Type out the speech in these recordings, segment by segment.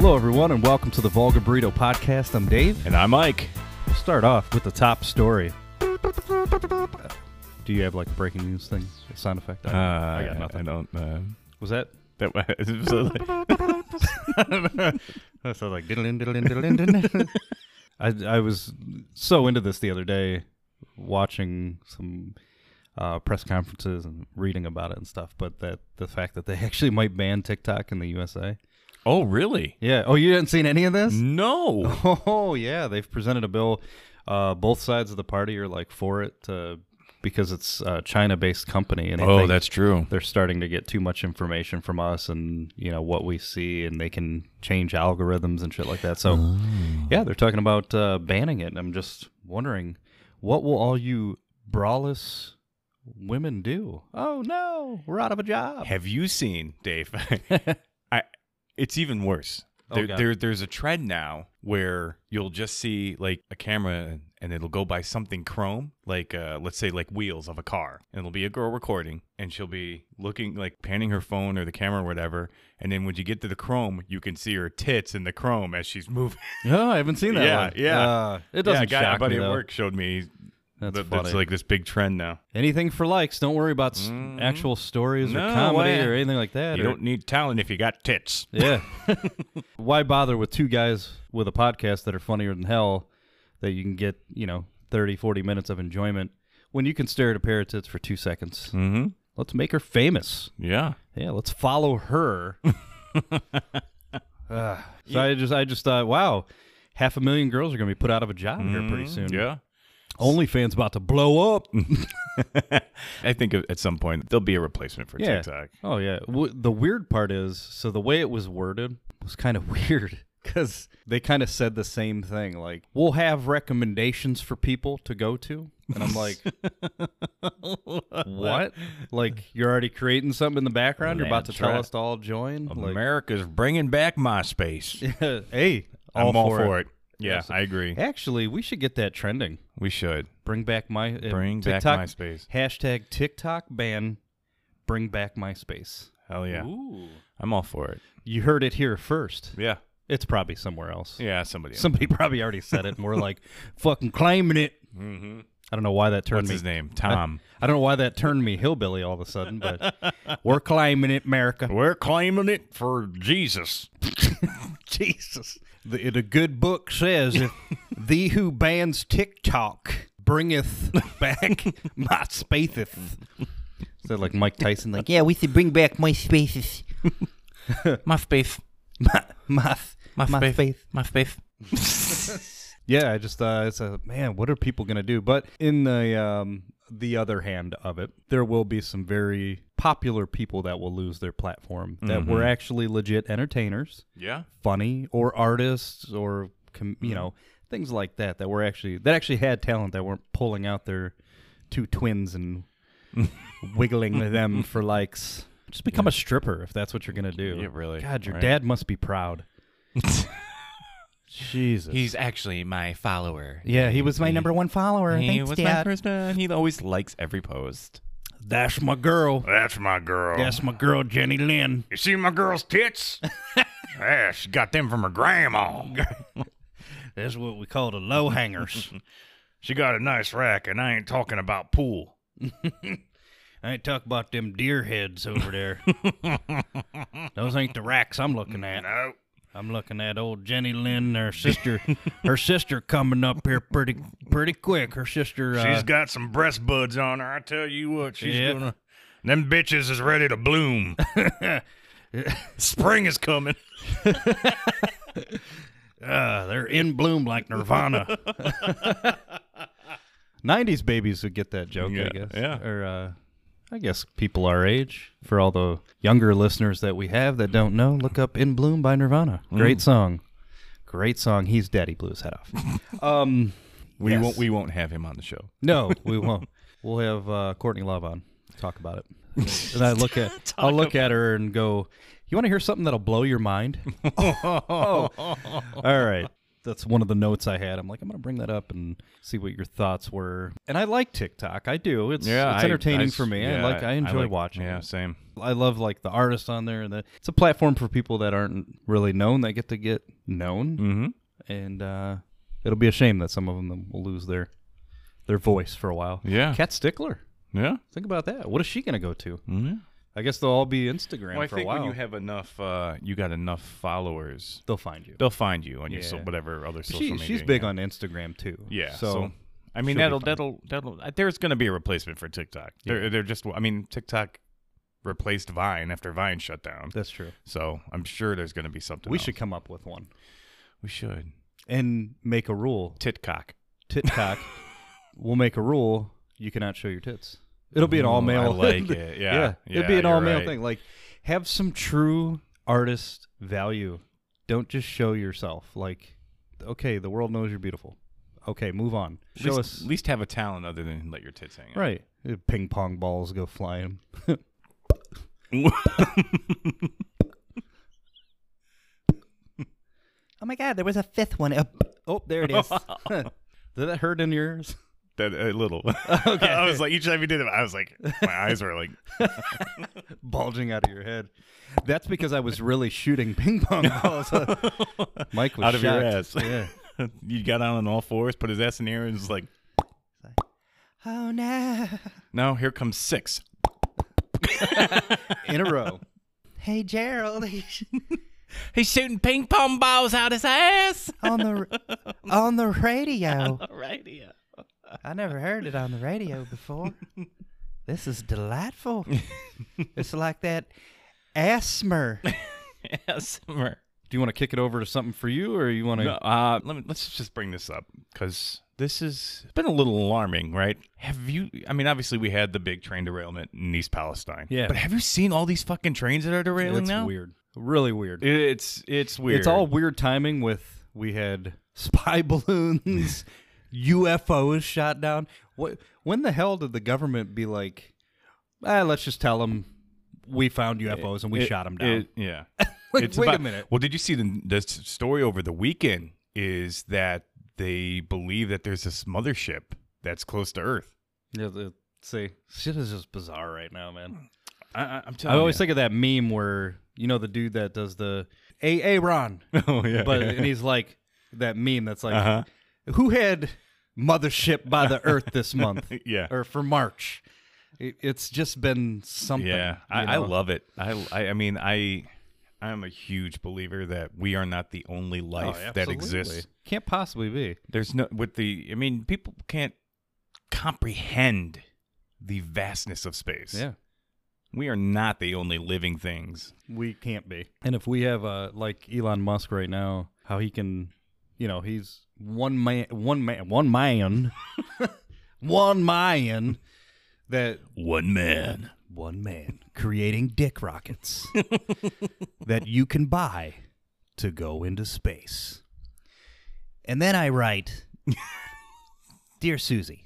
Hello, everyone, and welcome to the Vulgar Burrito Podcast. I'm Dave. And I'm Mike. We'll start off with the top story. Do you have like a breaking news thing, a sound effect? I got nothing. I don't. Was that? That That sounds like diddle-in. I was so into this the other day, watching some press conferences and reading about it and stuff. But the fact that they actually might ban TikTok in the USA. Oh, really? Yeah. Oh, you hadn't seen any of this? No. Oh, yeah. They've presented a bill. Both sides of the party are like for it because it's a China-based company. And Oh, that's true. they're starting to get too much information from us and, you know, what we see, and they can change algorithms and shit like that. So, yeah, they're talking about banning it. And I'm just wondering, what will all you braless women do? Oh, no, we're out of a job. Have you seen, Dave? It's even worse. Oh, God. There's a trend now where you'll just see like a camera and it'll go by something chrome, like let's say like wheels of a car, and it'll be a girl recording, and she'll be looking like panning her phone or the camera or whatever, and then when you get to the chrome, you can see her tits in the chrome as she's moving. Oh, I haven't seen that one. Yeah. It doesn't a shock buddy me, at though. work showed me. That's That's funny. like this big trend now. Anything for likes. Don't worry about actual stories or No, comedy well, or anything like that. You don't need talent if you got tits. Yeah. Why bother with two guys with a podcast that are funnier than hell that you can get, 30, 40 minutes of enjoyment when you can stare at a pair of tits for 2 seconds? Mm-hmm. Let's make her famous. Yeah. Yeah, let's follow her. I just thought, wow, 500,000 girls are going to be put out of a job here pretty soon. Yeah. OnlyFans about to blow up. I think at some point there'll be a replacement for TikTok. Oh, yeah. The weird part is, so the way it was worded was kind of weird because they kind of said the same thing. Like, we'll have recommendations for people to go to. And I'm like, what? Like, you're already creating something in the background? You're about to tell us to all join? Like, America's bringing back MySpace. hey, I'm all for it. Yeah, Yes. I agree. Actually, we should get that trending. We should. Bring back Bring TikTok, back MySpace. Hashtag TikTok ban. Bring back MySpace. Hell yeah. Ooh. I'm all for it. You heard it here first. Yeah. It's probably somewhere else. Yeah, somebody else. Somebody probably already said it, and we're like, fucking claiming it. Mm-hmm. I don't know why that turned What's me. his name? Tom. I don't know why that turned me hillbilly all of a sudden, but we're claiming it, America. We're claiming it for Jesus. Jesus. The good book says, if thee who bans TikTok bringeth back my spaceth. Is that like Mike Tyson? Like, yeah, we should bring back my spaces. My space. My space. My space. Yeah, I just it's man, what are people gonna do? But in the other hand of it, there will be some very popular people that will lose their platform that were actually legit entertainers, Yeah. funny, or artists, or things like that that actually had talent that weren't pulling out their two twins and wiggling them for likes. Just become a stripper if that's what you're gonna do. Yeah, really. God, your Right. dad must be proud. Jesus. He's actually my follower. Yeah, he was my number one follower. He Thanks, was Dad. my first man. He always likes every post. That's my girl. That's my girl. That's my girl, Jenny Lynn. You see my girl's tits? Yeah, she got them from her grandma. That's what we call the low hangers. She got a nice rack, and I ain't talking about pool. I ain't talking about them deer heads over there. Those ain't the racks I'm looking at. No. I'm looking at old Jenny Lynn, her sister. Her sister coming up here pretty quick. Her sister. She's got some breast buds on her. I tell you what, she's Yeah. gonna. Them bitches is ready to bloom. Spring is coming. They're in bloom like Nirvana. 90s babies would get that joke, Yeah, I guess. yeah. Or, I guess people our age. For all the younger listeners that we have that don't know, look up In Bloom by Nirvana. Great song. Great song. He's Daddy Blew his head off. We Yes. won't have him on the show. No, we won't. We'll have Courtney Love on. Talk about it. And I'll look at her and go, you want to hear something that'll blow your mind? Oh. All right. that's one of the notes I had. I'm like, I'm going to bring that up and see what your thoughts were. And I like TikTok. I do. It's entertaining for me. Yeah, I enjoy watching Yeah, it. same. I love like the artists on there. And it's a platform for people that aren't really known that get known. Mm-hmm. And it'll be a shame that some of them will lose their voice for a while. Yeah. Kat Stickler. Yeah. Think about that. What is she going to go to? Mm-hmm. I guess they'll all be Instagram Well, I for a think while. when you have enough, you got enough followers, They'll find you. they'll find you on your Yeah. whatever other social media. She's big on Instagram too. Yeah. So I mean, she'll be that'll. There's going to be a replacement for TikTok. Yeah. They're just. I mean, TikTok replaced Vine after Vine shut down. that's true. So I'm sure there's going to be something. We else. should come up with one We should. and make a rule. Titcock. TikTok. We'll make a rule. You cannot show your tits. It'll be an all male. I like it. Yeah. It'd be an you're all male right. thing. Like, have some true artist value. Don't just show yourself. Like, okay, the world knows you're beautiful. Okay, move on. Show us. At least have a talent other than let your tits hang out. Right. Ping pong balls go flying. Oh my God, there was a fifth one. Oh, there it is. Did that hurt in yours? That a little. Okay. I was like, each time you did it, I was like, my eyes were like, Bulging out of your head. That's because I was really shooting ping pong balls. Mike was out of your shocked. ass. Yeah. You got on all fours, put his ass in the air, and was like, Oh no. now here comes 6. In a row. Hey Gerald, He's shooting ping pong balls out his ass. on the radio. Radio. I never heard it on the radio before. This is delightful. It's like that asthma. Asthma. Do you want to kick it over to something for you, or you want to? No, let's just bring this up because this has been a little alarming, right? Have you? I mean, obviously we had the big train derailment in East Palestine. Yeah. But have you seen all these fucking trains that are derailing It's now? weird. Really weird. It's weird. It's all weird timing. We had spy balloons, UFOs shot down. When the hell did the government be like, let's just tell them we found UFOs and we shot them down? Yeah. Like, wait a minute. Well, did you see the story over the weekend? Is that they believe that there's this mothership that's close to Earth. Yeah, see, shit is just bizarre right now, man. I'm I telling you. always think of that meme where, you know, the dude that does the Ron, Oh yeah. but and he's like that meme that's like, who had mothership by the Earth this month? Yeah. Or for March. It's just been something. Yeah, you I know? love it. I mean, I'm a huge believer that we are not the only life that exists. Can't possibly be. There's no I mean, people can't comprehend the vastness of space. Yeah. We are not the only living things. We can't be. And if we have like Elon Musk right now, how he can, you know, he's one man that One man. creating dick rockets that you can buy to go into space. And then I write, Dear Susie,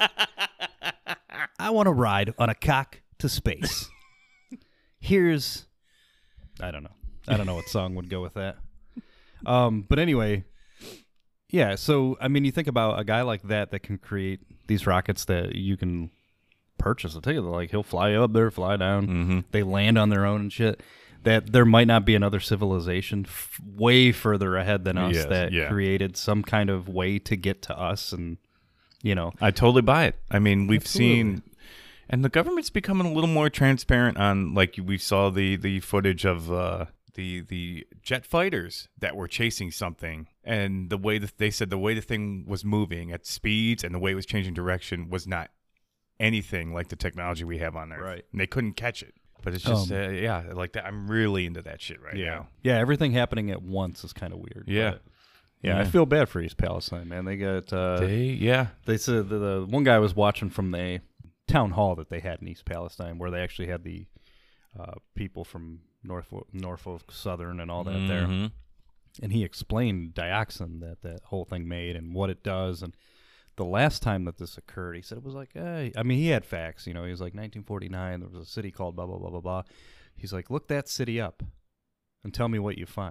I want to ride on a cock to space. Here's, I don't know what song would go with that. But anyway, yeah, so, I mean, you think about a guy like that can create these rockets that you can purchase a ticket. Like, he'll fly up there, fly down. Mm-hmm. They land on their own and shit. That there might not be another civilization way further ahead than us that created some kind of way to get to us. And, you know. I totally buy it. I mean, we've Absolutely. seen... And the government's becoming a little more transparent on, like, we saw the footage of the jet fighters that were chasing something, and the way that they said the way the thing was moving at speeds and the way it was changing direction was not anything like the technology we have on Earth. Right. And they couldn't catch it. But it's just, like that. I'm really into that shit right now. Yeah, everything happening at once is kind of weird. Yeah. But, yeah, I feel bad for East Palestine, man. They got... They said the one guy was watching from the town hall that they had in East Palestine, where they actually had the people from Norfolk Southern and all that there. And he explained dioxin that whole thing made and what it does. And the last time that this occurred, he said it was like, I mean, he had facts. You know, he was like 1949. There was a city called blah, blah, blah, blah, blah. He's like, look that city up and tell me what you find.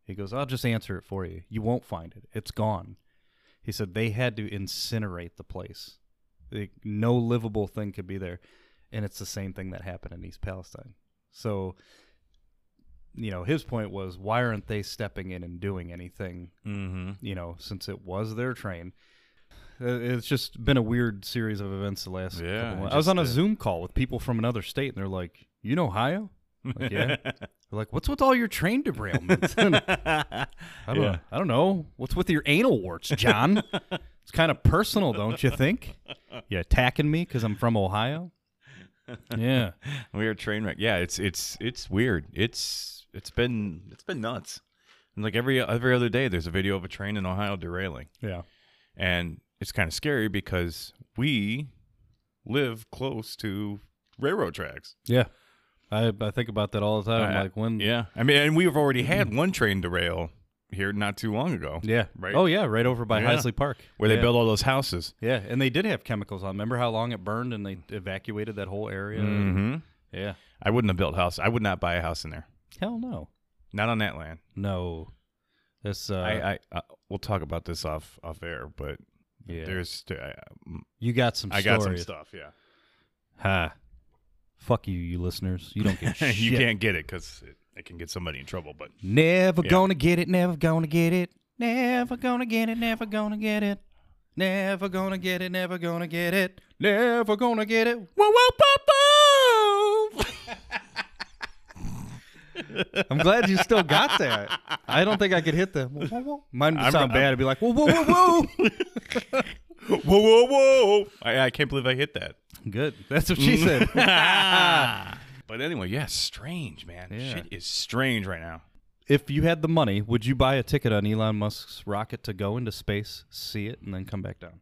He goes, I'll just answer it for you. You won't find it. It's gone. He said they had to incinerate the place. No livable thing could be there. And it's the same thing that happened in East Palestine. So, his point was, why aren't they stepping in and doing anything, since it was their train? It's just been a weird series of events the last couple months. I was on a Zoom call with people from another state, and they're like, you know Ohio? Like, yeah. They're like, what's with all your train derailments? I don't know. What's with your anal warts, John? It's kind of personal, don't you think? You attacking me because I'm from Ohio? Yeah. Weird train wreck. Yeah, it's weird. It's been nuts. And like every other day, there's a video of a train in Ohio derailing. Yeah. And it's kind of scary because we live close to railroad tracks. Yeah. I think about that all the time. Like when? Yeah. I mean, and we've already had one train derail here not too long ago. Yeah. Right. Oh yeah, right over by Heisley Park, where they built all those houses. Yeah, and they did have chemicals on. Remember how long it burned, and they evacuated that whole area. Mm-hmm. Yeah. I wouldn't have built a house. I would not buy a house in there. Hell no. Not on that land. No. This. We'll talk about this off air, but yeah. You got some. I got some stuff. Yeah. Ha. Fuck you listeners. You don't get shit. You can't get it because it can get somebody in trouble. But never gonna get it. Never gonna get it. Never gonna get it. Never gonna get it. Never gonna get it. Never gonna get it. Never gonna get it. Whoa, whoa, pop, I'm glad you still got that. I don't think I could hit the whoa, whoa, whoa. Mine would sound bad. I'd be like, whoa, whoa, whoa, whoa. Whoa, whoa, whoa. I can't believe I hit that. Good. That's what she said. But anyway, yeah, strange, man. Yeah. Shit is strange right now. If you had the money, would you buy a ticket on Elon Musk's rocket to go into space, see it, and then come back down?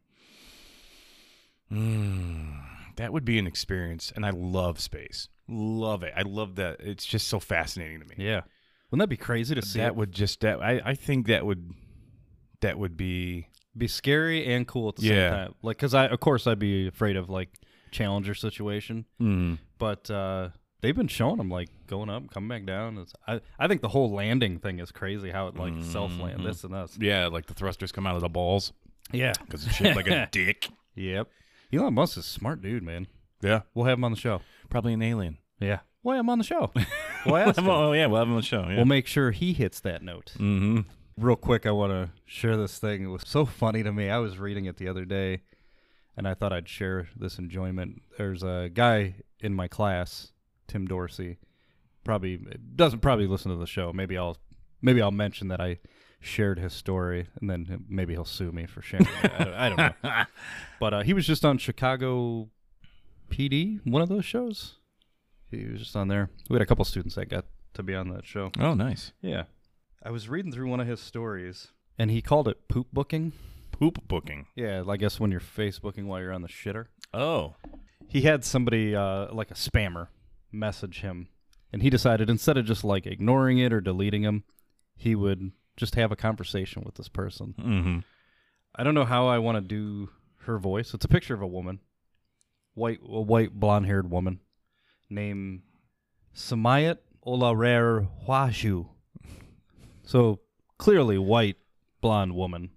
That would be an experience, and I love space. Love it. I love that. It's just so fascinating to me. Yeah. Wouldn't that be crazy to see? I think that would be scary and cool at the same time. Like, because of course I'd be afraid of like Challenger situation. But they've been showing them like going up, coming back down. I think the whole landing thing is crazy. How it like self-land this and us. Yeah, like the thrusters come out of the balls. Yeah, because it's shaped like a dick. Yep. Elon Musk is a smart dude, man. Yeah, we'll have him on the show. Probably an alien. Yeah, we'll have him on the show. We'll ask him. Oh yeah, we'll have him on the show. Yeah. We'll make sure he hits that note. Real quick, I want to share this thing. It was so funny to me. I was reading it the other day, and I thought I'd share this enjoyment. There's a guy in my class, Tim Dorsey, doesn't listen to the show. Maybe I'll mention that I shared his story, and then maybe he'll sue me for sharing it. I don't know. But he was just on Chicago PD, one of those shows. He was just on there. We had a couple students that got to be on that show. Oh, nice. Yeah. I was reading through one of his stories, and he called it poop booking. Poop booking? Yeah, I guess when you're Facebooking while you're on the shitter. Oh. He had somebody, like a spammer, message him, and he decided instead of just like ignoring it or deleting him, he would just have a conversation with this person. I don't know how I want to do her voice. It's a picture of a woman, a white blonde-haired woman, named Samayat Olarer Huashu. So clearly white blonde woman.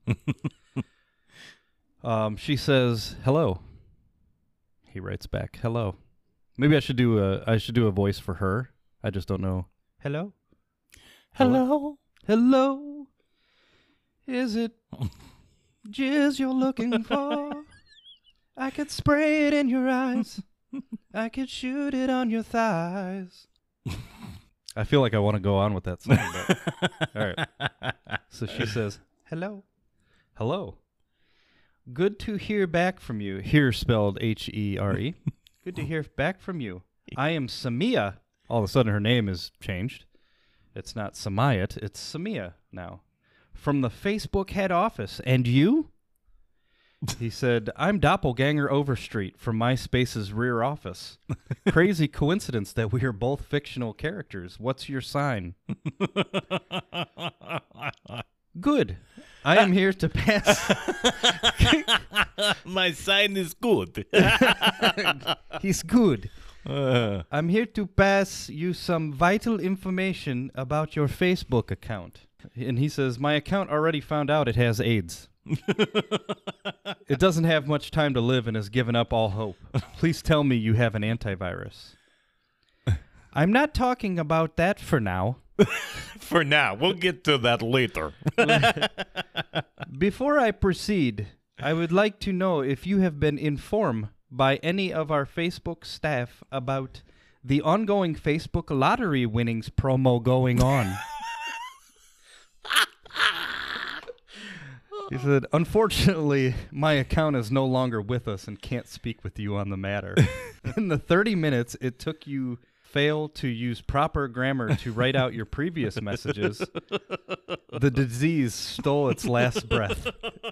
She says, "Hello." He writes back, "Hello." Maybe I should do a voice for her. I just don't know. Hello? Hello? Hello? Is it jizz you're looking for? I could spray it in your eyes. I could shoot it on your thighs. I feel like I want to go on with that song, but all right. So she says, "Hello. Hello. Good to hear back from you." Here spelled Here. Good to hear back from you. I am Samia. All of a sudden her name is changed. It's not Samayat, it's Samia now. From the Facebook head office. And you? He said, "I'm Doppelganger Overstreet from MySpace's rear office. Crazy coincidence that we are both fictional characters. What's your sign?" Good. I am here to pass. My sign is good. He's good. I'm here to pass you some vital information about your Facebook account. And he says, my account already found out it has AIDS. It doesn't have much time to live and has given up all hope. Please tell me you have an antivirus. I'm not talking about that for now. For now. We'll get to that later. Before I proceed, I would like to know if you have been informed by any of our Facebook staff about the ongoing Facebook lottery winnings promo going on. He said, unfortunately, my account is no longer with us and can't speak with you on the matter. In the 30 minutes it took you fail to use proper grammar to write out your previous messages, the disease stole its last breath.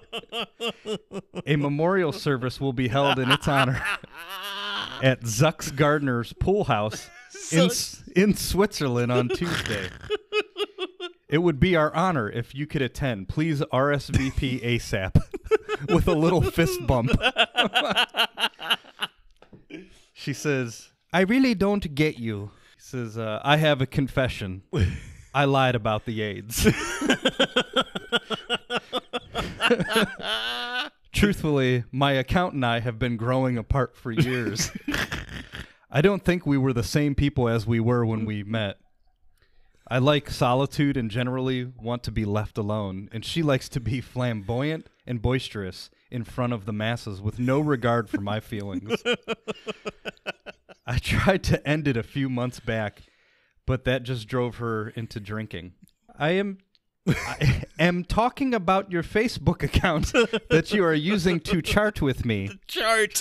A memorial service will be held in its honor at Zuck's Gardener's Pool House in Switzerland on Tuesday. It would be our honor if you could attend. Please RSVP ASAP with a little fist bump. She says, I really don't get you. He says, I have a confession. I lied about the AIDS. Truthfully, my account and I have been growing apart for years. I don't think we were the same people as we were when we met. I like solitude and generally want to be left alone, and she likes to be flamboyant and boisterous in front of the masses with no regard for my feelings. I tried to end it a few months back, but that just drove her into drinking. I am talking about your Facebook account that you are using to chart with me. Chart.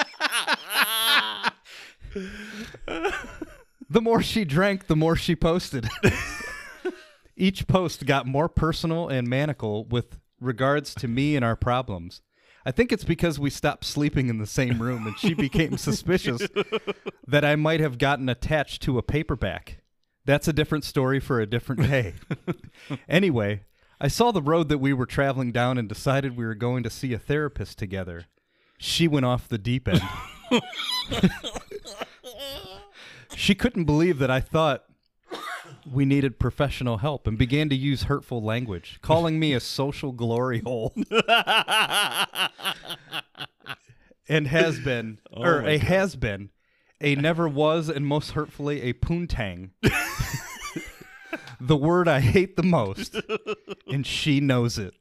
The more she drank, the more she posted. Each post got more personal and maniacal with regards to me and our problems. I think it's because we stopped sleeping in the same room and she became suspicious that I might have gotten attached to a paperback. That's a different story for a different day. Anyway, I saw the road that we were traveling down and decided we were going to see a therapist together. She went off the deep end. She couldn't believe that I thought we needed professional help and began to use hurtful language, calling me a social glory hole. And has been, has been, a never was, and most hurtfully, a poontang. The word I hate the most, and she knows it.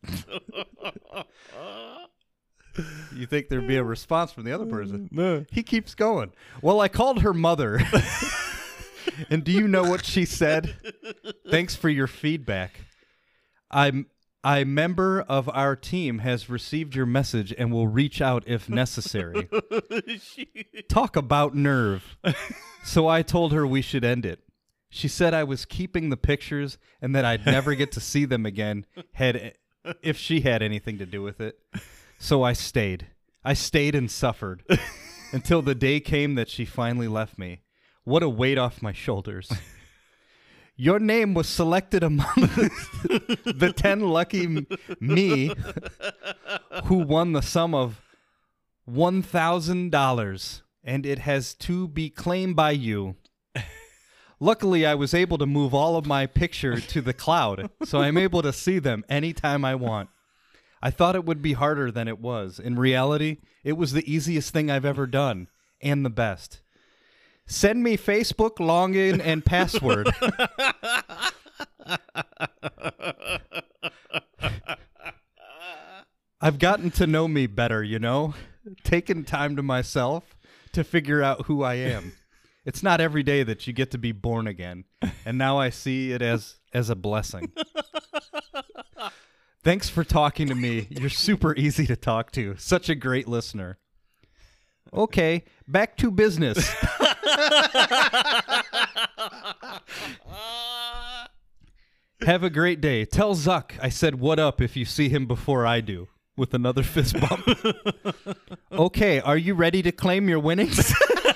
You think there'd be a response from the other person? No. He keeps going. Well, I called her mother. And do you know what she said? Thanks for your feedback. A member of our team has received your message and will reach out if necessary. Talk about nerve. So I told her we should end it. She said I was keeping the pictures and that I'd never get to see them again if she had anything to do with it. So I stayed. I stayed and suffered until the day came that she finally left me. What a weight off my shoulders. Your name was selected among the 10 lucky me who won the sum of $1,000, and it has to be claimed by you. Luckily, I was able to move all of my picture to the cloud, so I'm able to see them anytime I want. I thought it would be harder than it was. In reality, it was the easiest thing I've ever done, and the best. Send me Facebook login and password. I've gotten to know me better, you know? Taken time to myself to figure out who I am. It's not every day that you get to be born again, and now I see it as a blessing. Thanks for talking to me. You're super easy to talk to. Such a great listener. Okay, back to business. Have a great day. Tell Zuck I said what up if you see him before I do. With another fist bump. Okay, are you ready to claim your winnings?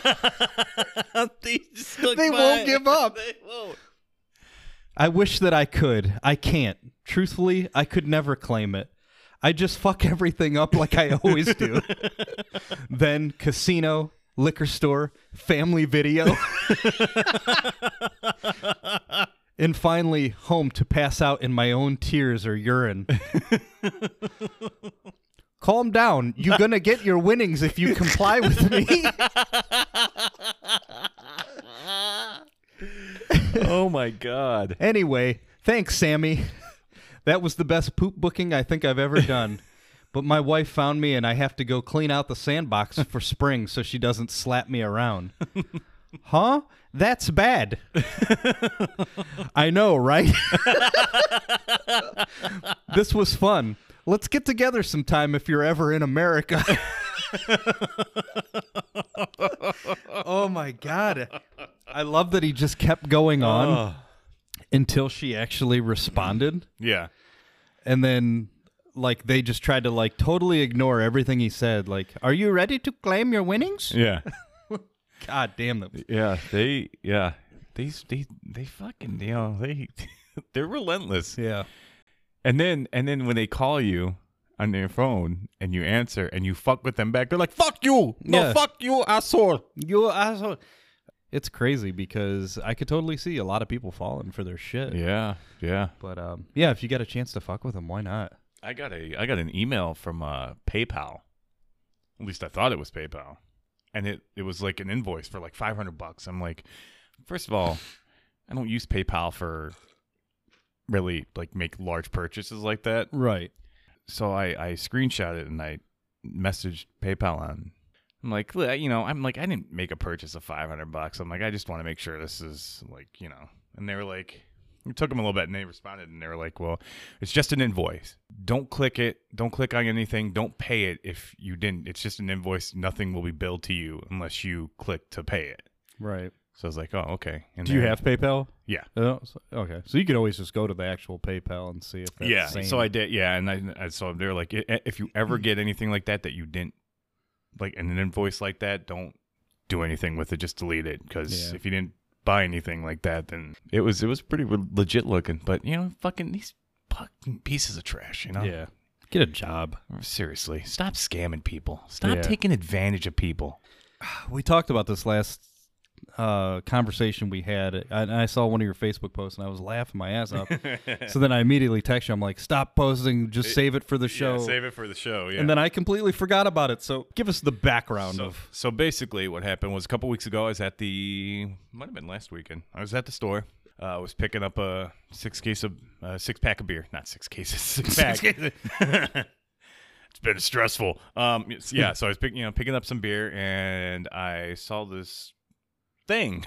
They won't give up. They won't. I wish that I could. I can't. Truthfully, I could never claim it. I just fuck everything up like I always do. Then casino, liquor store, family video. and finally home to pass out in my own tears or urine. Calm down. You're going to get your winnings if you comply with me. Oh, my God. Anyway, thanks, Sammy. That was the best poop booking I think I've ever done. But my wife found me, and I have to go clean out the sandbox for spring so she doesn't slap me around. Huh? That's bad. I know, right? This was fun. Let's get together sometime if you're ever in America. Oh, my God. I love that he just kept going on until she actually responded. Yeah. And then, like, they just tried to, like, totally ignore everything he said. Like, are you ready to claim your winnings? Yeah. God damn them. Yeah. They fucking, they're relentless. Yeah. And then when they call you on their phone and you answer and you fuck with them back, they're like, fuck you. No, Yeah. fuck you, asshole. You asshole. It's crazy because I could totally see a lot of people falling for their shit. Yeah. Yeah. But, yeah, if you get a chance to fuck with them, why not? I got an email from PayPal. At least I thought it was PayPal. And it was like an invoice for like $500. I'm like, first of all, I don't use PayPal for really like make large purchases like that. Right. So I screenshot it and I messaged PayPal on. I'm like, I didn't make a purchase of $500. I'm like, I just want to make sure this is like, and they were like, it took them a little bit and they responded and they were like, well, it's just an invoice. Don't click it. Don't click on anything. Don't pay it if you didn't. It's just an invoice. Nothing will be billed to you unless you click to pay it. Right. So I was like, oh, okay. And Do you have PayPal? Yeah. Okay. So you could always just go to the actual PayPal and see if that's Yeah. same. So I did. Yeah. And so they were like, if you ever get anything like that you didn't, like an invoice like that, don't do anything with it. Just delete it. Because if you didn't buy anything like that, then it was pretty legit looking. But, fucking these fucking pieces of trash, Yeah. Get a job. Seriously. Stop scamming people. Stop taking advantage of people. We talked about this last conversation we had, and I saw one of your Facebook posts, and I was laughing my ass off. So then I immediately text you. I'm like, stop posting. Just save it for the show. Yeah, save it for the show, yeah. And then I completely forgot about it. So give us the background of... So basically what happened was a couple weeks ago, I was at might have been last weekend. I was at the store. I was picking up a six-pack of beer. Not 6 cases, 6-pack. It's been stressful. Yeah, so I was picking up some beer, and I saw this thing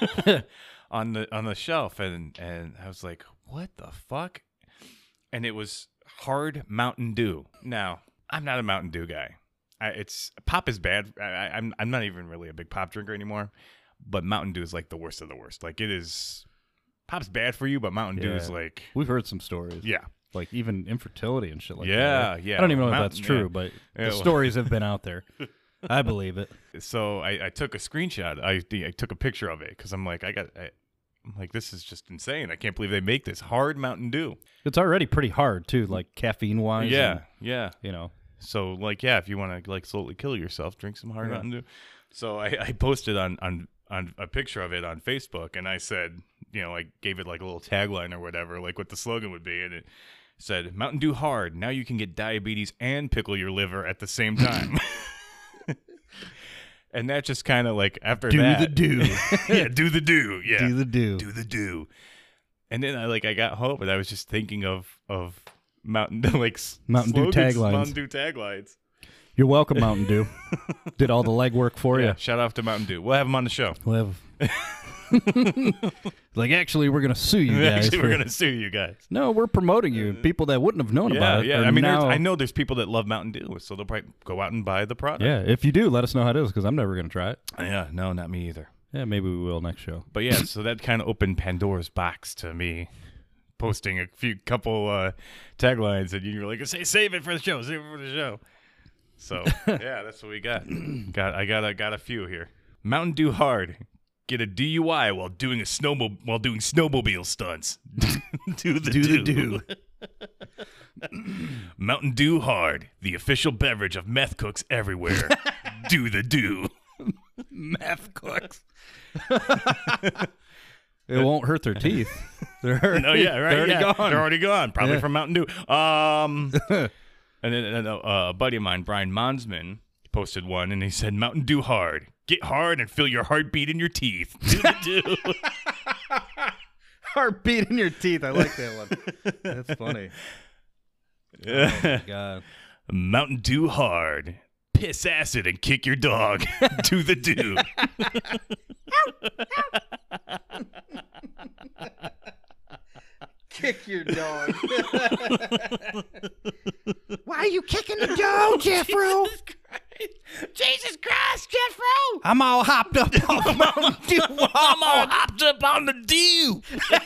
on the shelf, and I was like, what the fuck? And it was hard Mountain Dew. Now, I'm not a Mountain Dew guy. Pop is bad. I'm not even really a big pop drinker anymore, but Mountain Dew is like the worst of the worst. Like, it is, pop's bad for you, but Mountain Dew is like, we've heard some stories. Yeah. Like even infertility and shit like that. Yeah, right? yeah. I don't even know if that's true, but the stories have been out there. I believe it. So I took a screenshot. I took a picture of it because I'm like, I'm like, this is just insane. I can't believe they make this hard Mountain Dew. It's already pretty hard too, like caffeine wise. Yeah, and, yeah. So like, yeah, if you want to like slowly kill yourself, drink some hard Mountain Dew. So I posted on a picture of it on Facebook, and I said, I gave it like a little tagline or whatever, like what the slogan would be, and it said, "Mountain Dew hard. Now you can get diabetes and pickle your liver at the same time." And that just kind of like after that, do the do. Yeah, do the do. Yeah, do the do. Do the do. And then I got home and I was just thinking of Mountain Dew Mountain Dew taglines. Mountain Dew taglines. You're welcome, Mountain Dew. Did all the legwork for you. Shout out to Mountain Dew. We'll have them on the show. We'll have. Like, actually, we're gonna sue you guys. We're gonna sue you guys. No, we're promoting you. People that wouldn't have known about it. Yeah, I mean, I know there's people that love Mountain Dew, so they'll probably go out and buy the product. Yeah, if you do, let us know how it is, because I'm never gonna try it. Yeah, no, not me either. Yeah, maybe we will next show. But yeah, so that kind of opened Pandora's box to me, posting a couple taglines, and you were like, save it for the show, save it for the show. So yeah, that's what we got. I got a few here. Mountain Dew hard. Get a DUI while doing snowmobile stunts. Do the do. Mountain Dew hard, the official beverage of meth cooks everywhere. Do the do. Meth cooks. It won't hurt their teeth. They're already, No, yeah, right. They're already gone. They're already gone. Probably Yeah. from Mountain Dew. And then a buddy of mine, Brian Monsman, posted one, and he said, "Mountain Dew hard. Get hard and feel your heartbeat in your teeth." Do. Heartbeat in your teeth. I like that one. That's funny. Oh, my God. Mountain Dew hard. Piss acid and kick your dog. Do the do. Kick your dog. Why are you kicking the dog, Jeffro? Jesus Christ, Jeffro! I'm all hopped up on Mountain Dew. I'm all hopped up on the dew.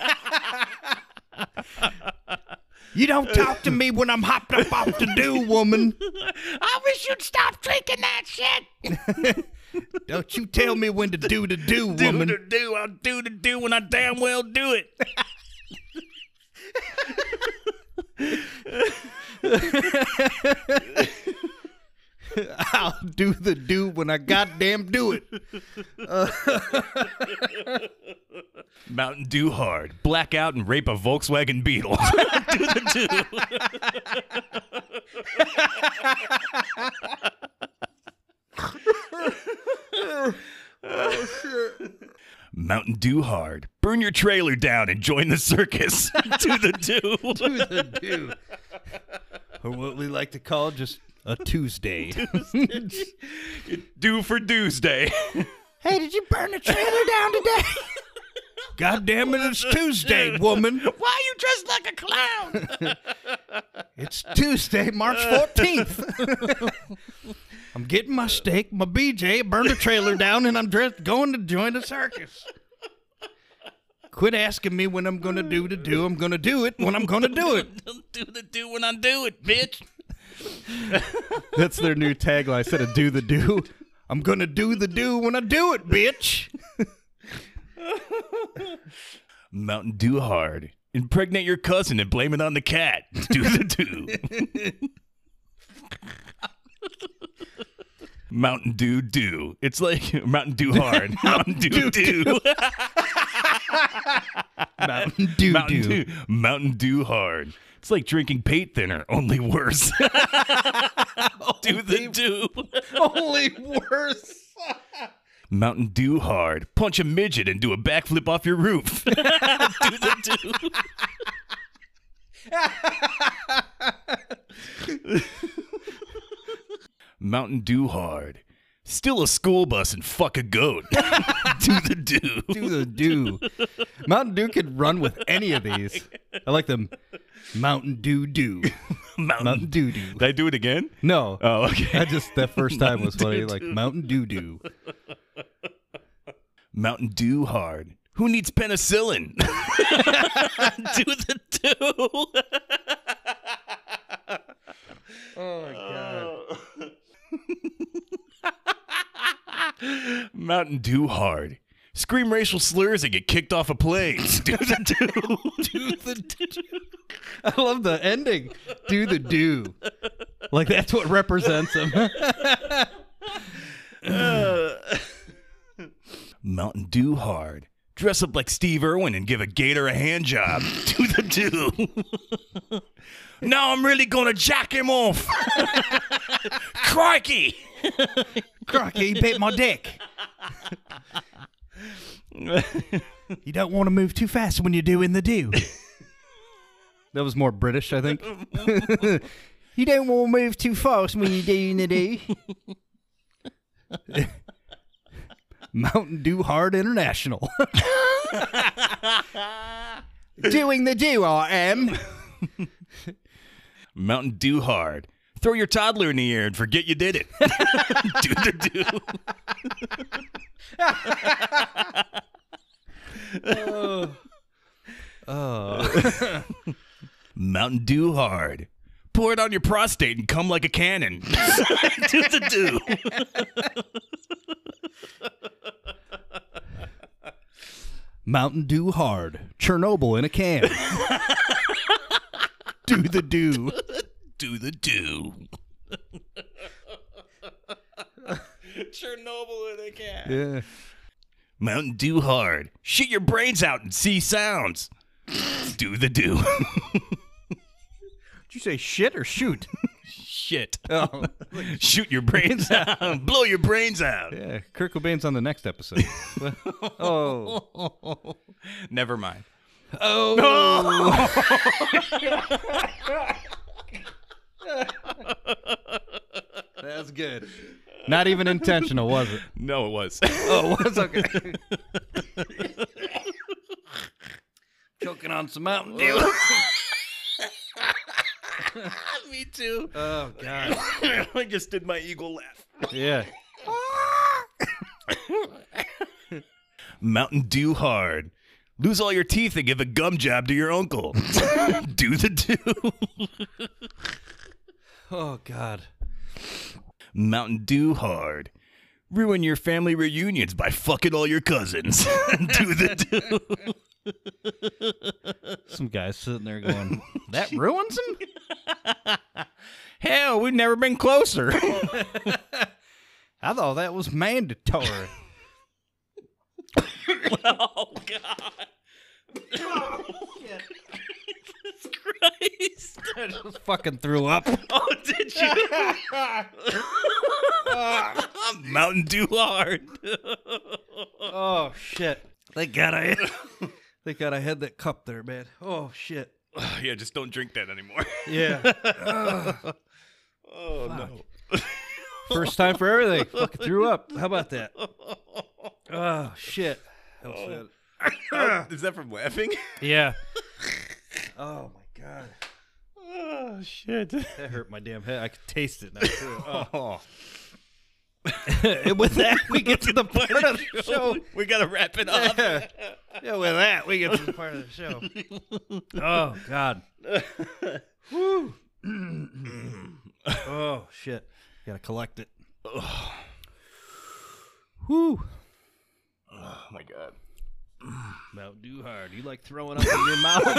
You don't talk to me when I'm hopped up off the dew, woman. I wish you'd stop drinking that shit. Don't you tell me when to do the do, Do woman. the do. I'll do the do when I damn well do it. I'll do the do when I goddamn do it. Mountain Dew hard. Blackout and rape a Volkswagen Beetle. Do the do. Oh, shit. Mountain Dew hard. Burn your trailer down and join the circus. Do the do. Do the do. Or what we like to call just a Tuesday. Do for Tuesday. Hey, did you burn the trailer down today? God damn it, it's Tuesday, woman. Why are you dressed like a clown? It's Tuesday, March 14th. I'm getting my steak, my BJ, burn the trailer down, and I'm going to join the circus. Quit asking me when I'm going to do the do. I'm going to do it when I'm going to do it. Do the do when I do it, bitch. That's their new tagline. Instead of do the do, I'm going to do the do when I do it, bitch. Mountain Dew hard. Impregnate your cousin and blame it on the cat. Do the do. Mountain Dew do. It's like Mountain Dew hard. Mountain Dew do. Mountain Dew Mountain do. Dew. Mountain Dew hard. It's like drinking paint thinner, only worse. Do the do. Only worse. Mountain Dew hard. Punch a midget and do a backflip off your roof. Do the do. Mountain Dew hard. Steal a school bus and fuck a goat. Do the do. Do the do. Mountain Dew could run with any of these. I like them. Mountain Dew do. Mountain Dew do. Did I do it again? No. Oh, okay. That first time was funny. Dew, Like do. Mountain Dew do. Mountain Dew hard. Who needs penicillin? Do the do. Oh my god. Mountain Dew hard. Scream racial slurs and get kicked off a plane. Do the do. Do the do. I love the ending. Do the do. Like that's what represents him. Mountain Dew hard. Dress up like Steve Irwin and give a gator a hand job. Do the do. Now I'm really gonna jack him off. Crikey. Crocky, he bit my dick. You don't want to move too fast when you're doing the do. That was more British, I think. You don't want to move too fast when you're doing the do. Mountain Dew Hard International. Doing the do, I am. Mountain Dew hard. Throw your toddler in the air and forget you did it. Do the do. Oh. Mountain Dew hard. Pour it on your prostate and come like a cannon. Do the do. Mountain Dew Hard. Chernobyl in a can. Do the do. Do the do. Chernobyl in a can. Yeah. Mountain Dew hard. Shit your brains out and see sounds. Do the do. Did you say shit or shoot? Shit. Oh, Shoot your brains out. Blow your brains out. yeah. Kurt Cobain's on the next episode. Oh. Never mind. Oh. That's good. Not even intentional, was it? No, it was. Oh, it was okay. Choking on some Mountain Dew. Me too. Oh, God. I just did my eagle laugh. Yeah. Mountain Dew hard. Lose all your teeth and give a gum job to your uncle. Do the do. Oh, God. Mountain Dew hard. Ruin your family reunions by fucking all your cousins. Do the do. Some guy's sitting there going, that ruins him? Hell, we've never been closer. I thought that was mandatory. Oh, God. Oh, shit. Jesus Christ. I just fucking threw up. Oh, did you? Mountain Dew hard. Oh, shit. Thank God I had that cup there, man. Oh, shit. Yeah, just don't drink that anymore. Yeah. Oh, no. First time for everything. Fucking threw up. How about that? Oh, shit. That was bad. Is that from laughing? Yeah. Oh, my God. Oh, shit. That hurt my damn head. I could taste it now, too. Oh. And with that, we get to the part of the show. We got to wrap it up. Yeah, with that, we get to the part of the show. Oh, God. Woo. Oh, shit. Gotta collect it. Whew. Oh, my God. Mountain Dew hard. You like throwing up in your mouth?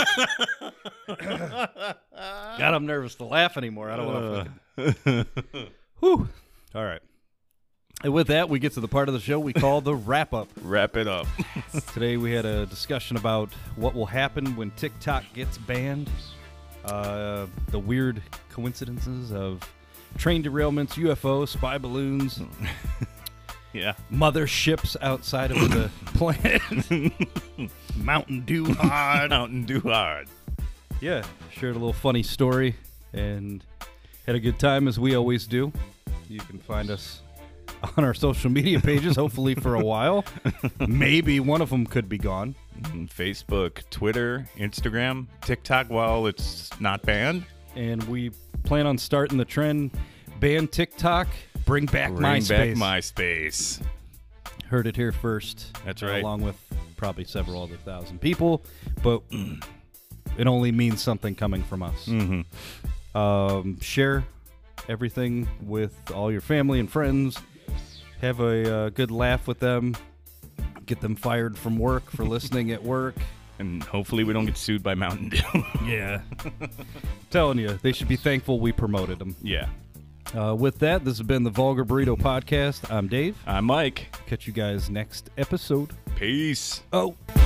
God, I'm nervous to laugh anymore. I don't want to fucking... Whew. All right. And with that, we get to the part of the show we call the wrap-up. Wrap it up. Today we had a discussion about what will happen when TikTok gets banned, the weird coincidences of train derailments, UFOs, spy balloons, Yeah. motherships outside of the planet, Mountain Dew hard. Mountain Dew hard. Yeah, shared a little funny story and had a good time as we always do. You can find us on our social media pages, hopefully for a while. Maybe one of them could be gone. Facebook, Twitter, Instagram, TikTok while it's not banned. And we plan on starting the trend, ban TikTok, bring back MySpace. Bring back MySpace. Heard it here first. That's right. Along with probably several other thousand people, but it only means something coming from us. Mm-hmm. Share everything with all your family and friends. Have a good laugh with them. Get them fired from work for listening at work. And hopefully we don't get sued by Mountain Dew. Yeah. Telling you, they should be thankful we promoted them. Yeah. With that, this has been the Vulgar Burrito Podcast. I'm Dave. I'm Mike. Catch you guys next episode. Peace. Oh.